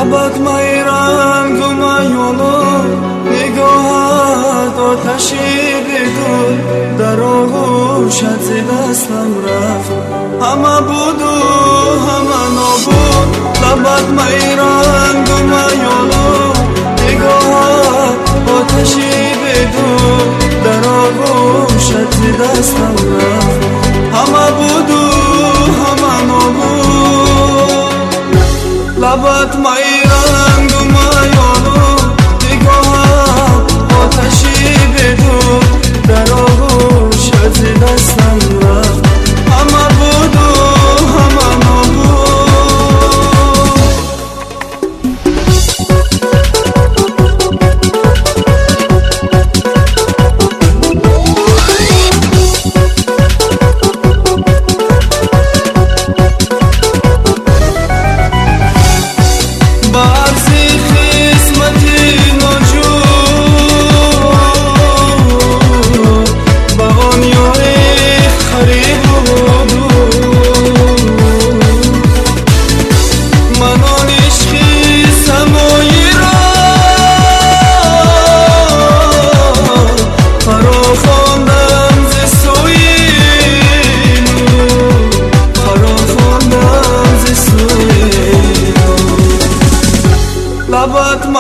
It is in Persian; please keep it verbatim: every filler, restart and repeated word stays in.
لبت مای رنگ و مایونو نگاهت آتشی بدون در آغوشت ز دستم رفت همه بود و همه نبود لبت مای رنگ و مایونو نگاهت آتشی بدون در آغوشت ز دستم رفت همه بود و همه نبود لبت مای رنگ و مایونو نگاهت آتشی بدون در آغوشت ز دستم رفت همه بود و همه نبود لبت